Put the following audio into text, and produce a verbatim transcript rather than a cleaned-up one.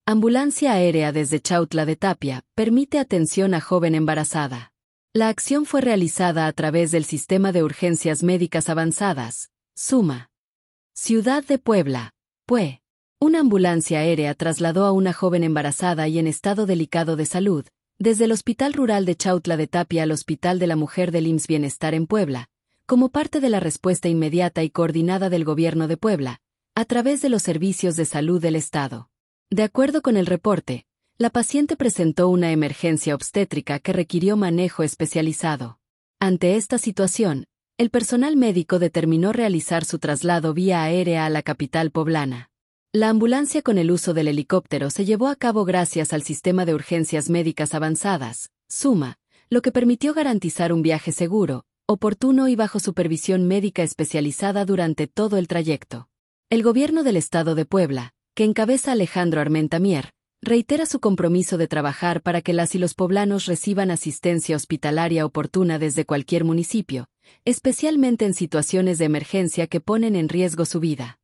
Ambulancia aérea desde Chautla de Tapia, permite atención a joven embarazada. La acción fue realizada a través del Sistema de Urgencias Médicas Avanzadas, SUMA. Ciudad de Puebla, P U E. Una ambulancia aérea trasladó a una joven embarazada y en estado delicado de salud, desde el Hospital Rural de Chautla de Tapia al Hospital de la Mujer del I M S S Bienestar en Puebla, como parte de la respuesta inmediata y coordinada del Gobierno de Puebla, a través de los servicios de salud del Estado. De acuerdo con el reporte, la paciente presentó una emergencia obstétrica que requirió manejo especializado. Ante esta situación, el personal médico determinó realizar su traslado vía aérea a la capital poblana. La ambulancia con el uso del helicóptero se llevó a cabo gracias al Sistema de Urgencias Médicas Avanzadas, SUMA, lo que permitió garantizar un viaje seguro, oportuno y bajo supervisión médica especializada durante todo el trayecto. El Gobierno del Estado de Puebla, que encabeza Alejandro Armenta Mier, reitera su compromiso de trabajar para que las y los poblanos reciban asistencia hospitalaria oportuna desde cualquier municipio, especialmente en situaciones de emergencia que ponen en riesgo su vida.